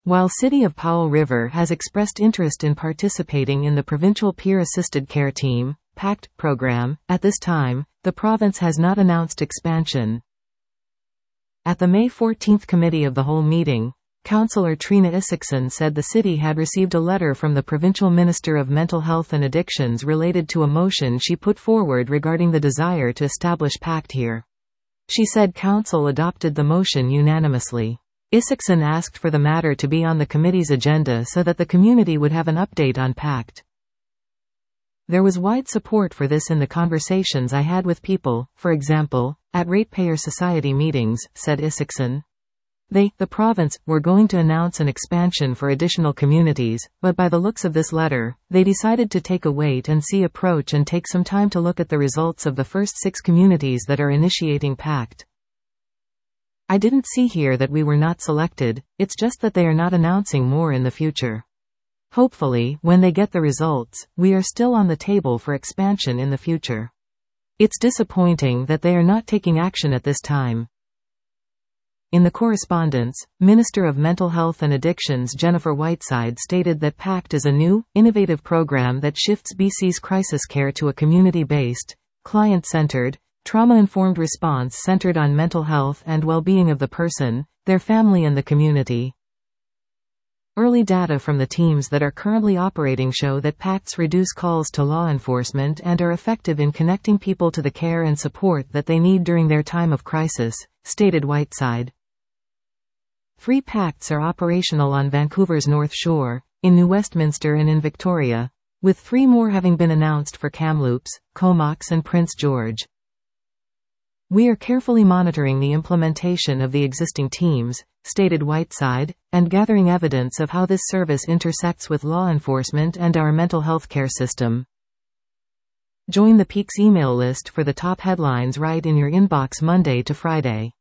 While City of Powell River has expressed interest in participating in the Provincial Peer Assisted Care Team (PACT) program, at this time, the province has not announced expansion. At the May 14 Committee of the Whole meeting, Councillor Trina Isaacson said the city had received a letter from the Provincial Minister of Mental Health and Addictions related to a motion she put forward regarding the desire to establish PACT here. She said Council adopted the motion unanimously. Isaacson asked for the matter to be on the committee's agenda so that the community would have an update on PACT. There was wide support for this in the conversations I had with people, for example, at Ratepayer Society meetings, said Isaacson. The province, were going to announce an expansion for additional communities, but by the looks of this letter, they decided to take a wait-and-see approach and take some time to look at the results of the first 6 communities that are initiating PACT. I didn't see here that we were not selected, it's just that they are not announcing more in the future. Hopefully, when they get the results, we are still on the table for expansion in the future. It's disappointing that they are not taking action at this time. In the correspondence, Minister of Mental Health and Addictions Jennifer Whiteside stated that PACT is a new, innovative program that shifts BC's crisis care to a community-based, client-centered, trauma-informed response centered on mental health and well-being of the person, their family and the community. Early data from the teams that are currently operating show that PACTs reduce calls to law enforcement and are effective in connecting people to the care and support that they need during their time of crisis, stated Whiteside. 3 PACTs are operational on Vancouver's North Shore, in New Westminster and in Victoria, with 3 more having been announced for Kamloops, Comox and Prince George. We are carefully monitoring the implementation of the existing teams, stated Whiteside, and gathering evidence of how this service intersects with law enforcement and our mental health care system. Join the Peaks email list for the top headlines right in your inbox Monday to Friday.